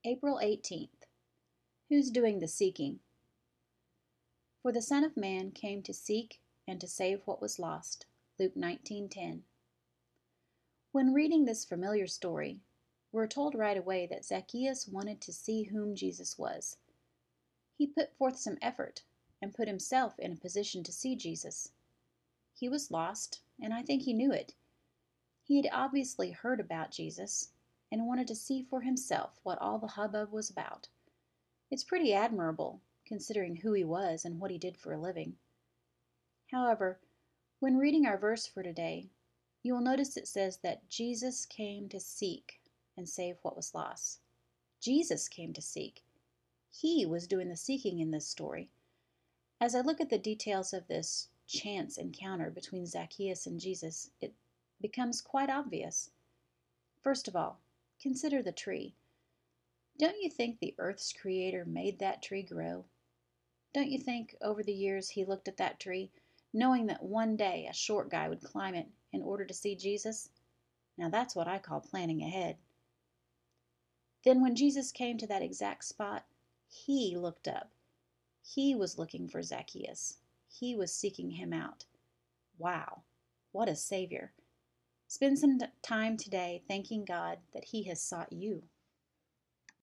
April 18th. Who's doing the seeking? For the Son of Man came to seek and to save what was lost. Luke 19:10. When reading this familiar story, we're told right away that Zacchaeus wanted to see whom Jesus was. He put forth some effort and put himself in a position to see Jesus. He was lost, and I think he knew it. He had obviously heard about Jesus and wanted to see for himself what all the hubbub was about. It's pretty admirable, considering who he was and what he did for a living. However, when reading our verse for today, you will notice it says that Jesus came to seek and save what was lost. Jesus came to seek. He was doing the seeking in this story. As I look at the details of this chance encounter between Zacchaeus and Jesus, it becomes quite obvious. First of all, consider the tree. Don't you think the earth's creator made that tree grow? Don't you think over the years he looked at that tree, knowing that one day a short guy would climb it in order to see Jesus? Now that's what I call planning ahead. Then when Jesus came to that exact spot, he looked up. He was looking for Zacchaeus. He was seeking him out. Wow, what a Savior. Spend some time today thanking God that he has sought you.